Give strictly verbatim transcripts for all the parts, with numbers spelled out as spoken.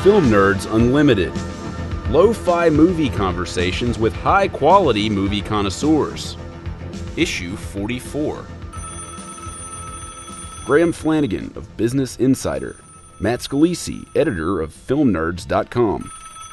Film Nerds Unlimited. Lo-fi movie conversations with high-quality movie connoisseurs. Issue forty-four. Graham Flanagan of Business Insider. Matt Scalisi, editor of film nerds dot com.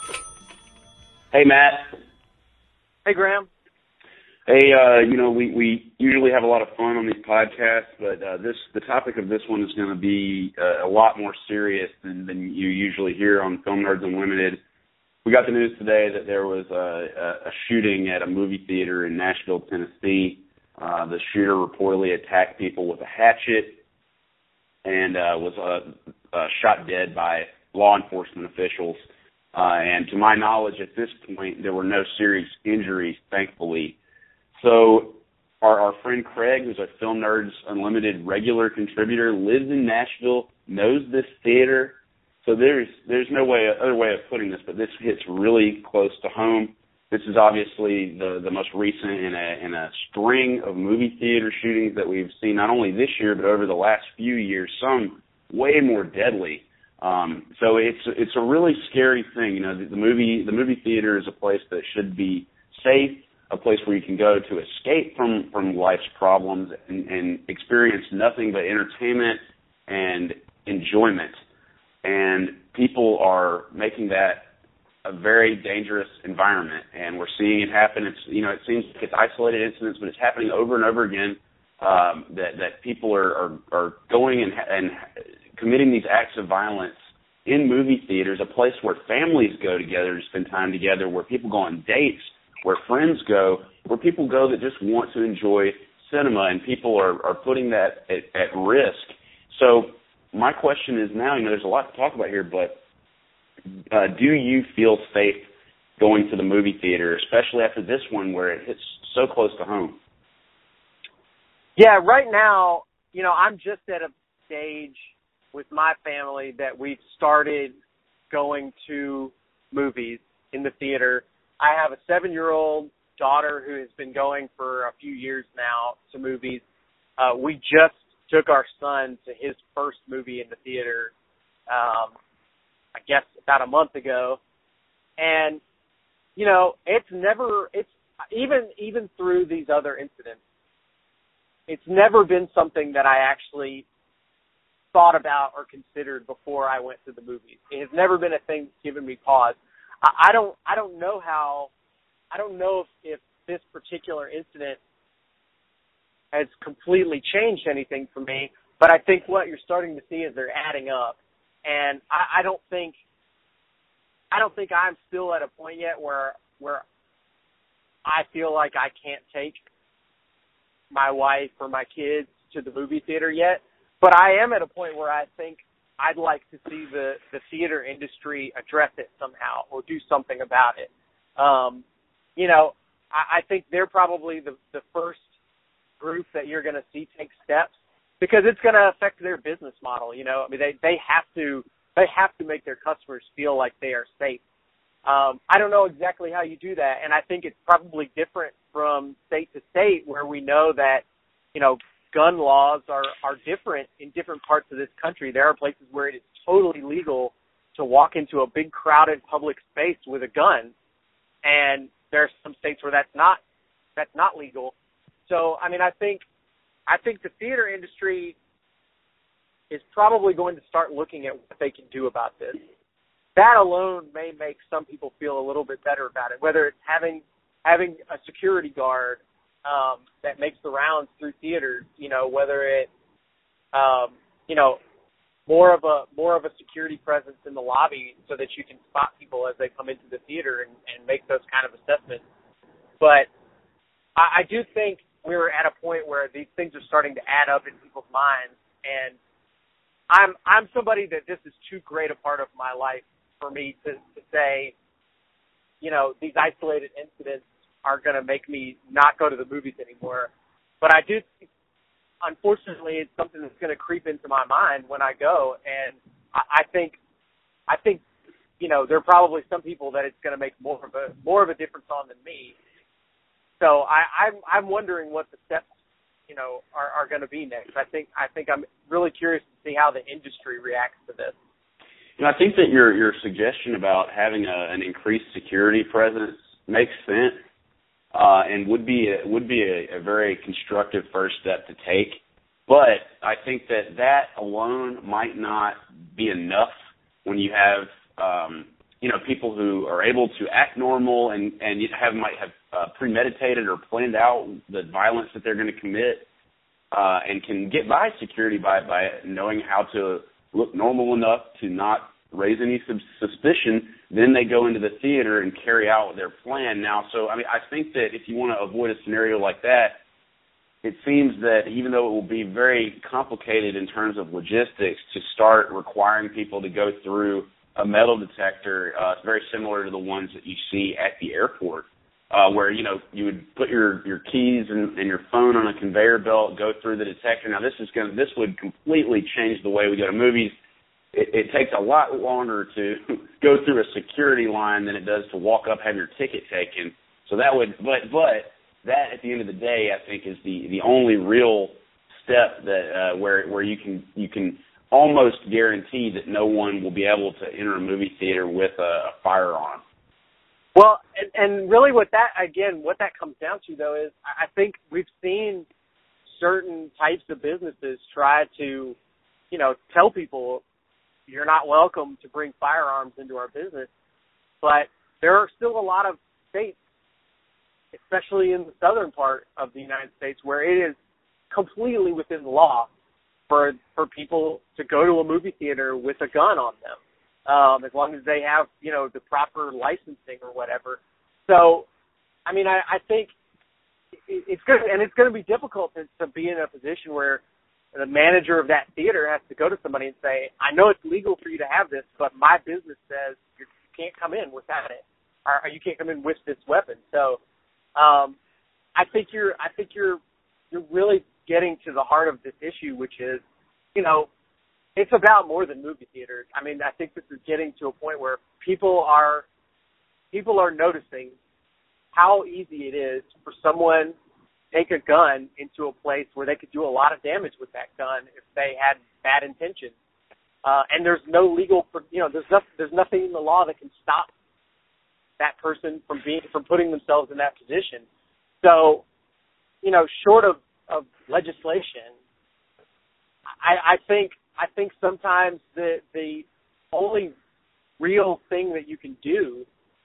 Hey, Matt. Hey, Graham. Hey, uh, you know, we, we usually have a lot of fun on these podcasts, but uh, this the topic of this one is going to be uh, a lot more serious than, than you usually hear on Film Nerds Unlimited. We got the news today that there was a, a shooting at a movie theater in Nashville, Tennessee. Uh, the shooter reportedly attacked people with a hatchet and uh, was uh, uh, shot dead by law enforcement officials. Uh, and to my knowledge, at this point, there were no serious injuries, thankfully. So our, our friend Craig, who's a Film Nerds Unlimited regular contributor, lives in Nashville, knows this theater. So there's there's no way other way of putting this, but this hits really close to home. This is obviously the, the most recent in a in a string of movie theater shootings that we've seen not only this year but over the last few years. Some way more deadly. Um, so it's it's a really scary thing. You know, the, the movie the movie theater is a place that should be safe, a place where you can go to escape from, from life's problems and, and experience nothing but entertainment and enjoyment. And people are making that a very dangerous environment, and we're seeing it happen. It's, you know, it seems like it's isolated incidents, but it's happening over and over again, um, that, that people are, are, are going and, and committing these acts of violence in movie theaters, a place where families go together to spend time together, where people go on dates, where friends go, where people go that just want to enjoy cinema, and people are, are putting that at, at risk. So my question is now, you know, there's a lot to talk about here, but uh, do you feel safe going to the movie theater, especially after this one where it hits so close to home? Yeah, right now, you know, I'm just at a stage with my family that we've started going to movies in the theater. I have a seven-year-old daughter who has been going for a few years now to movies. Uh, we just took our son to his first movie in the theater, um, I guess about a month ago. And, you know, it's never, it's even, even through these other incidents, it's never been something that I actually thought about or considered before I went to the movies. It has never been a thing that's given me pause. I don't I don't know how, I don't know if, if this particular incident has completely changed anything for me, but I think what you're starting to see is they're adding up. And I, I don't think, I don't think I'm still at a point yet where, where I feel like I can't take my wife or my kids to the movie theater yet, but I am at a point where I think I'd like to see the, the theater industry address it somehow or do something about it. Um, you know, I, I think they're probably the, the first group that you're going to see take steps because it's going to affect their business model. You know, I mean, they, they have to they have to make their customers feel like they are safe. Um, I don't know exactly how you do that, and I think it's probably different from state to state where we know that, you know, gun laws are, are different in different parts of this country. There are places where it is totally legal to walk into a big crowded public space with a gun, and there are some states where that's not that's not legal. So, I mean, I think I think the theater industry is probably going to start looking at what they can do about this. That alone may make some people feel a little bit better about it, whether it's having having a security guard Um, that makes the rounds through theaters, you know, whether it, um, you know, more of a more of a security presence in the lobby so that you can spot people as they come into the theater and, and make those kind of assessments. But I, I do think we're at a point where these things are starting to add up in people's minds, and I'm I'm somebody that this is too great a part of my life for me to, to say, you know, these isolated incidents are going to make me not go to the movies anymore. But I do think, unfortunately, it's something that's going to creep into my mind when I go. And I, I think, I think, you know, there are probably some people that it's going to make more of a, more of a difference on than me. So I, I'm, I'm wondering what the steps, you know, are, are going to be next. I think, I think I'm really curious to see how the industry reacts to this. You know, I think that your your suggestion about having a, an increased security presence makes sense, uh, and would be a, would be a, a very constructive first step to take. But I think that that alone might not be enough when you have um, you know people who are able to act normal and and you have might have uh, premeditated or planned out the violence that they're going to commit, uh, and can get by security by by knowing how to look normal enough to not raise any sub- suspicion, then they go into the theater and carry out their plan. Now, so, I mean, I think that if you want to avoid a scenario like that, it seems that even though it will be very complicated in terms of logistics to start requiring people to go through a metal detector, uh, very similar to the ones that you see at the airport, uh, where, you know, you would put your, your keys and, and your phone on a conveyor belt, go through the detector. Now, this is going to, this would completely change the way we go to movies. It, it takes a lot longer to go through a security line than it does to walk up, have your ticket taken. So that would, but, but that at the end of the day, I think is the, the only real step that, uh, where, where you can, you can almost guarantee that no one will be able to enter a movie theater with a, a firearm. Well, and, and really what that, again, what that comes down to, though, is I think we've seen certain types of businesses try to, you know, tell people you're not welcome to bring firearms into our business. But there are still a lot of states, especially in the southern part of the United States, where it is completely within the law for for people to go to a movie theater with a gun on them. Um, as long as they have, you know, the proper licensing or whatever. So, I mean, I, I think it's good, and it's going to be difficult to, to be in a position where the manager of that theater has to go to somebody and say, I know it's legal for you to have this, but my business says you can't come in without it, or you can't come in with this weapon. So, um, I think you're, I think you're, you're really getting to the heart of this issue, which is, you know, it's about more than movie theaters. I mean, I think this is getting to a point where people are people are noticing how easy it is for someone to take a gun into a place where they could do a lot of damage with that gun if they had bad intentions. Uh, and there's no legal, you know, there's no, there's nothing in the law that can stop that person from being from putting themselves in that position. So, you know, short of, of legislation, I, I think. I think sometimes the the only real thing that you can do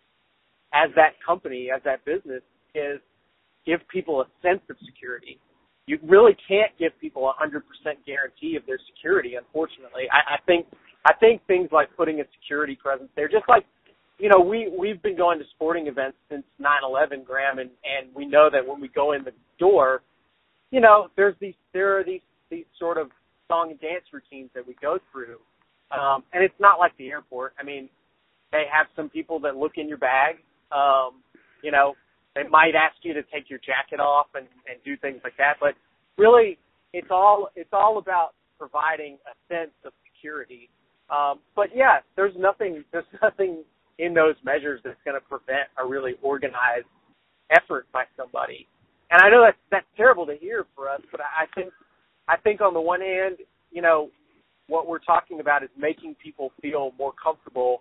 as that company, as that business, is give people a sense of security. You really can't give people a one hundred percent guarantee of their security, unfortunately. I, I think I think things like putting a security presence there, just like, you know, we, we've been going to sporting events since nine eleven, Graham, and, and we know that when we go in the door, you know, there's these there are these, these sort of song and dance routines that we go through. Um, and it's not like the airport. I mean, they have some people that look in your bag. Um, you know, they might ask you to take your jacket off and, and do things like that. But really, it's all it's all about providing a sense of security. Um, but yeah, there's nothing there's nothing in those measures that's going to prevent a really organized effort by somebody. And I know that's that's terrible to hear for us, but I think. I think on the one hand, you know, what we're talking about is making people feel more comfortable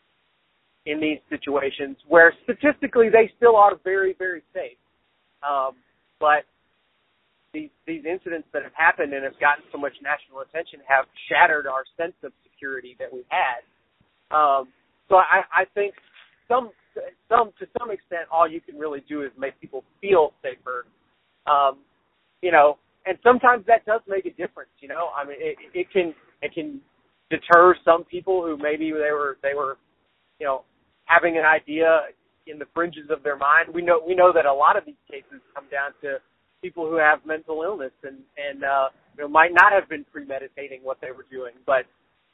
in these situations where statistically they still are very, very safe. Um, but these these incidents that have happened and have gotten so much national attention have shattered our sense of security that we had. Um, so I, I think some some to some extent all you can really do is make people feel safer. Um, you know. And sometimes that does make a difference, you know. I mean, it, it can it can deter some people who maybe they were they were, you know, having an idea in the fringes of their mind. We know we know that a lot of these cases come down to people who have mental illness and and uh, you know, might not have been premeditating what they were doing. But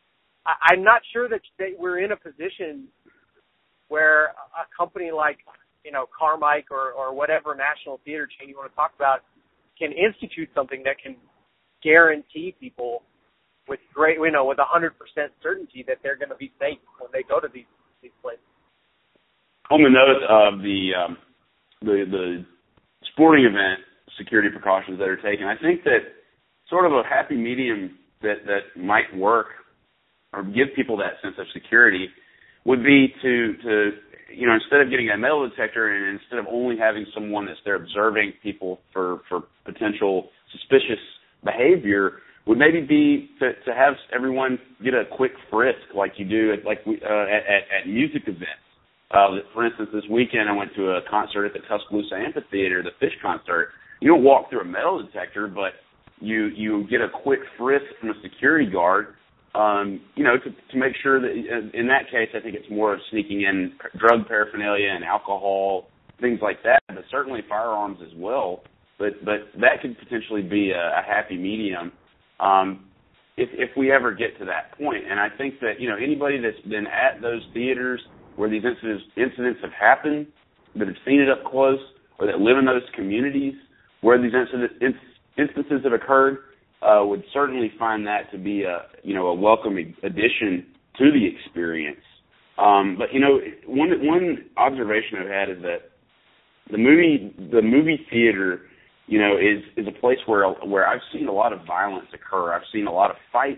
I, I'm not sure that, that we're in a position where a company like, you know, Carmike or or whatever national theater chain you want to talk about can institute something that can guarantee people with great, you know, with one hundred percent certainty that they're going to be safe when they go to these these places. On the note of the um, the the sporting event security precautions that are taken, I think that sort of a happy medium that, that might work or give people that sense of security would be to, to you know, instead of getting a metal detector and instead of only having someone that's there observing people for, for potential suspicious behavior, would maybe be to, to have everyone get a quick frisk like you do at, like we, uh, at, at, at music events. Uh, for instance, this weekend I went to a concert at the Tuscaloosa Amphitheater, the Phish concert. You don't walk through a metal detector, but you you get a quick frisk from a security guard, um, you know, to, to make sure that, in that case, I think it's more of sneaking in drug paraphernalia and alcohol, things like that, but certainly firearms as well. But but that could potentially be a, a happy medium um, if, if we ever get to that point. And I think that, you know, anybody that's been at those theaters where these incidents, incidents have happened, that have seen it up close, or that live in those communities where these incident, instances have occurred, uh, would certainly find that to be a, you know, a welcome addition to the experience. Um, but, you know, one one observation I've had is that the movie the movie theater, you know, is is a place where where I've seen a lot of violence occur. I've seen a lot of fights.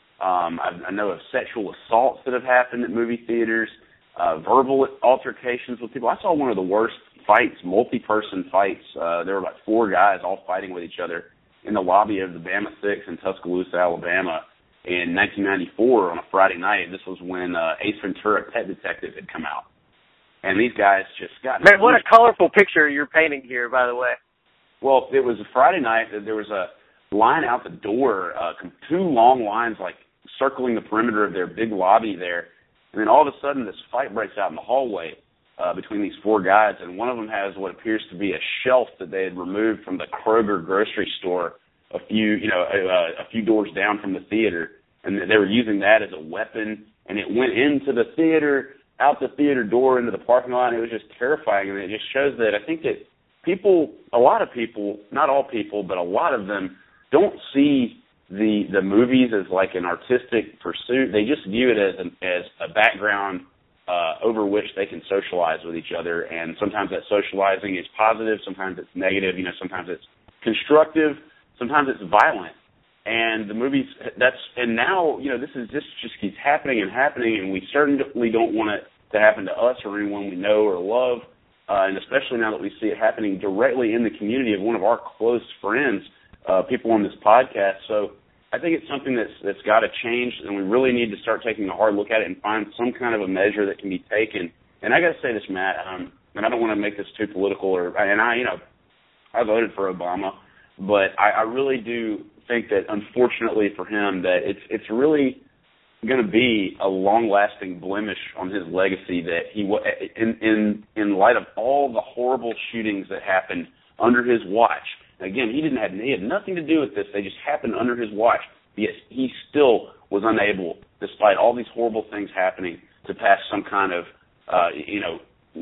Um, I, I know of sexual assaults that have happened at movie theaters, uh, verbal altercations with people. I saw one of the worst fights, multi-person fights. Uh, there were about four guys all fighting with each other in the lobby of the Bama Six in Tuscaloosa, Alabama, in nineteen ninety-four on a Friday night. This was when uh, Ace Ventura: Pet Detective had come out. And these guys just got... Man, what a colorful picture you're painting here, by the way. Well, it was a Friday night. There was a line out the door, uh, two long lines, like, circling the perimeter of their big lobby there. And then all of a sudden, this fight breaks out in the hallway uh, between these four guys. And one of them has what appears to be a shelf that they had removed from the Kroger grocery store a few, you know, a, a few doors down from the theater. And they were using that as a weapon. And it went into the theater, out the theater door, into the parking lot. And it was just terrifying. And it just shows that I think that people, a lot of people, not all people, but a lot of them don't see the the movies as like an artistic pursuit. They just view it as an, as a background uh, over which they can socialize with each other. And sometimes that socializing is positive, sometimes it's negative. You know, sometimes it's constructive, sometimes it's violent. And the movies, that's and now you know this is this just keeps happening and happening, and we certainly don't want it to happen to us or anyone we know or love. Uh, and especially now that we see it happening directly in the community of one of our close friends, uh, people on this podcast. So I think it's something that's that's got to change, and we really need to start taking a hard look at it and find some kind of a measure that can be taken. And I got to say this, Matt, um, and I don't want to make this too political, or and I, you know, I voted for Obama, but I, I really do think that, unfortunately for him, that it's it's really going to be a long-lasting blemish on his legacy that he, in in in light of all the horrible shootings that happened under his watch. Again, he didn't have he had nothing to do with this. They just happened under his watch. Yet he still was unable, despite all these horrible things happening, to pass some kind of uh, you know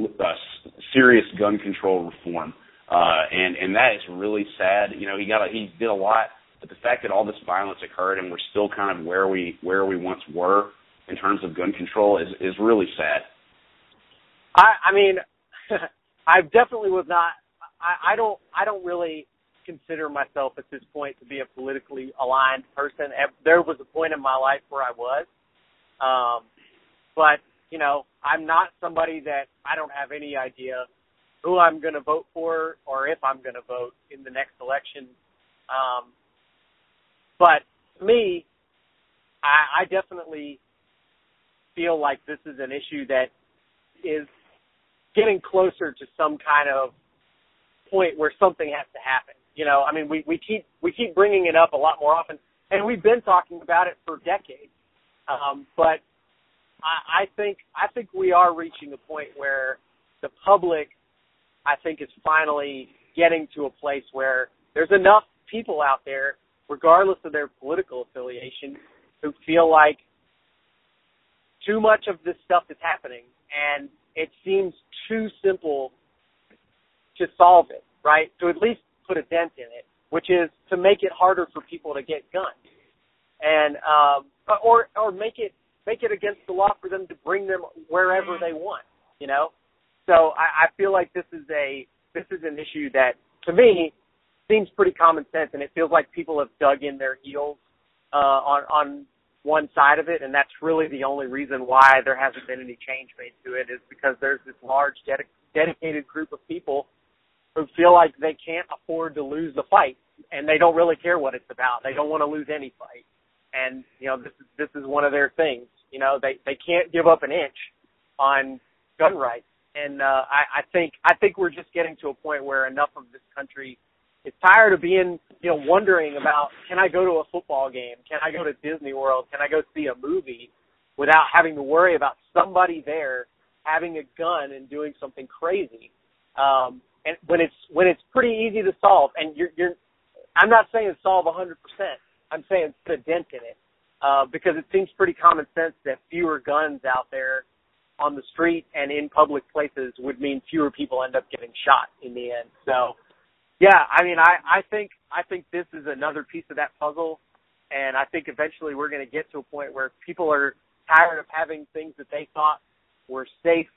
uh, serious gun control reform. Uh, and and that is really sad. You know, he got a, he did a lot. But the fact that all this violence occurred and we're still kind of where we where we once were in terms of gun control is, is really sad. I, I mean, I definitely was not. I, I don't. I don't really consider myself at this point to be a politically aligned person. There was a point in my life where I was, um, but you know, I'm not somebody that I don't have any idea who I'm going to vote for or if I'm going to vote in the next election. Um, But to me, I, I definitely feel like this is an issue that is getting closer to some kind of point where something has to happen. You know, I mean, we, we keep we keep bringing it up a lot more often, and we've been talking about it for decades. Um, but I, I think I think we are reaching a point where the public, I think, is finally getting to a place where there's enough people out there, regardless of their political affiliation, who feel like too much of this stuff is happening, and it seems too simple to solve it, right? To at least put a dent in it, which is to make it harder for people to get guns, and um, or or make it make it against the law for them to bring them wherever they want, you know. So I, I feel like this is a this is an issue that, to me, seems pretty common sense, and it feels like people have dug in their heels uh, on, on one side of it, and that's really the only reason why there hasn't been any change made to it, is because there's this large ded- dedicated group of people who feel like they can't afford to lose the fight, and they don't really care what it's about. They don't want to lose any fight. And, you know, this is, this is one of their things. You know, they, they can't give up an inch on gun rights. And uh, I, I think I think we're just getting to a point where enough of this country is tired of being, you know, wondering about, can I go to a football game? Can I go to Disney World? Can I go see a movie without having to worry about somebody there having a gun and doing something crazy? Um, and when it's when it's pretty easy to solve, and you're, you're I'm not saying solve one hundred percent. I'm saying put a dent in it, uh, because it seems pretty common sense that fewer guns out there on the street and in public places would mean fewer people end up getting shot in the end. So, yeah, I mean, I, I think I think this is another piece of that puzzle, and I think eventually we're going to get to a point where people are tired of having things that they thought were safe,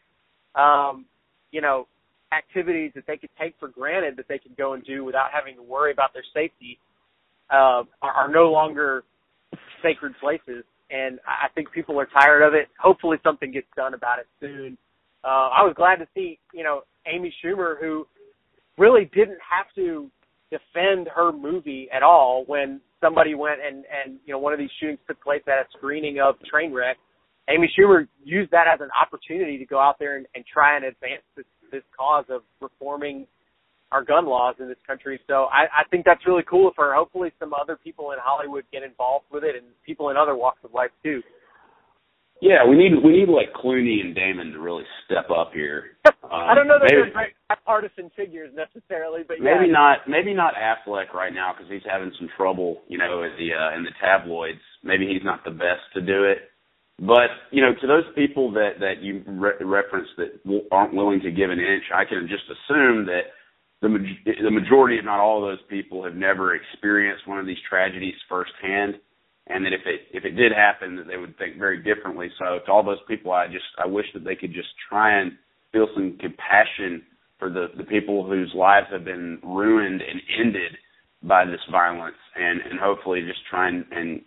um, you know, activities that they could take for granted that they could go and do without having to worry about their safety, uh, are, are no longer sacred places. And I think people are tired of it. Hopefully something gets done about it soon. Uh, I was glad to see, you know, Amy Schumer, who really didn't have to defend her movie at all when somebody went and, and you know, one of these shootings took place at a screening of Trainwreck. Amy Schumer used that as an opportunity to go out there and, and try and advance this, this cause of reforming our gun laws in this country. So I, I think that's really cool for her. Hopefully some other people in Hollywood get involved with it, and people in other walks of life too. Yeah, we need we need like Clooney and Damon to really step up here. Um, I don't know that maybe, they're great partisan figures necessarily, but yeah. Maybe not maybe not Affleck right now because he's having some trouble, you know, in the uh, in the tabloids. Maybe he's not the best to do it. But, you know, to those people that, that you re- referenced that w- aren't willing to give an inch, I can just assume that the, ma- the majority, if not all of those people, have never experienced one of these tragedies firsthand, and that if it if it did happen, that they would think very differently. So to all those people, I just I wish that they could just try and feel some compassion for the, the people whose lives have been ruined and ended by this violence, and, and hopefully just try and, and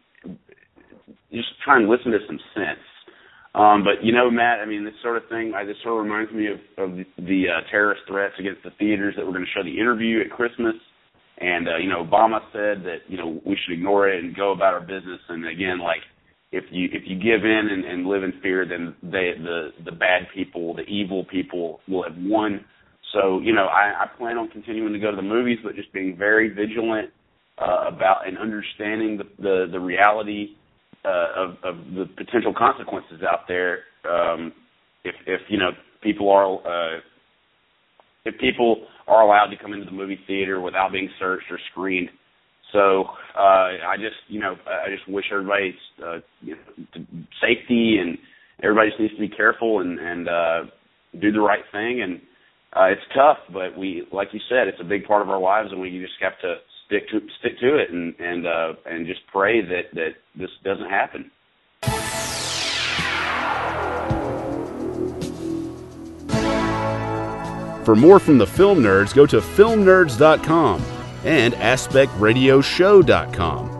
just try and listen to some sense. Um, but, you know, Matt, I mean, this sort of thing, I, this sort of reminds me of, of the, the uh, terrorist threats against the theaters that were going to show the Interview at Christmas. And, uh, you know, Obama said that, you know, we should ignore it and go about our business. And, again, like, if you if you give in and, and live in fear, then they, the, the bad people, the evil people will have won. So, you know, I, I plan on continuing to go to the movies, but just being very vigilant uh, about and understanding the, the, the reality Uh, of, of the potential consequences out there, um, if, if you know people are uh, if people are allowed to come into the movie theater without being searched or screened. So uh, I just you know I just wish everybody's uh, you know, safety, and everybody just needs to be careful and, and uh, do the right thing. And uh, it's tough, but we, like you said, it's a big part of our lives, and we just have to stick to stick to it and and uh, and just pray that, that this doesn't happen. For more from the Film Nerds, go to film nerds dot com and aspect radio show dot com.